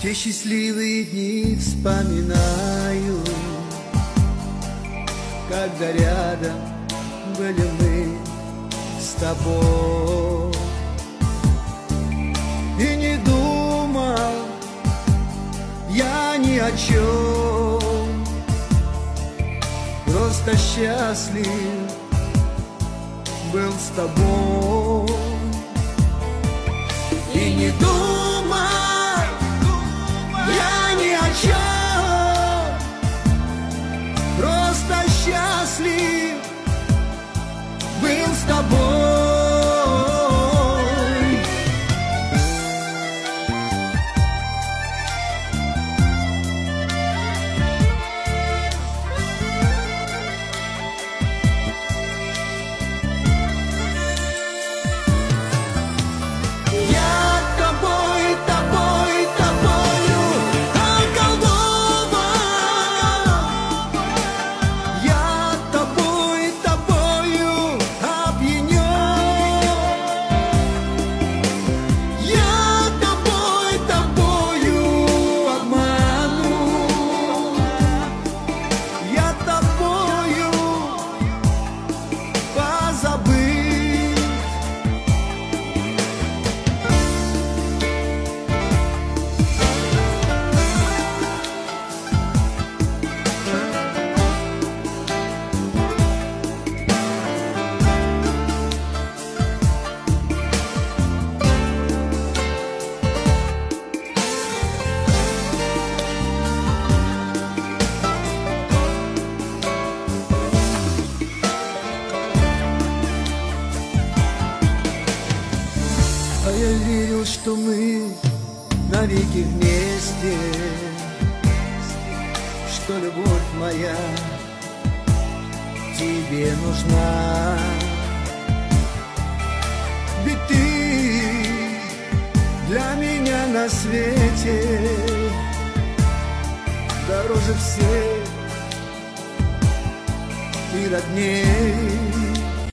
Те счастливые дни вспоминаю, когда рядом были мы с тобой. И не думал я ни о чем, просто счастлив был с тобой. И не думал я ни о чем, просто счастлив был с тобой. А я верил, что мы навеки вместе, что любовь моя тебе нужна. Ведь ты для меня на свете дороже всех и родней.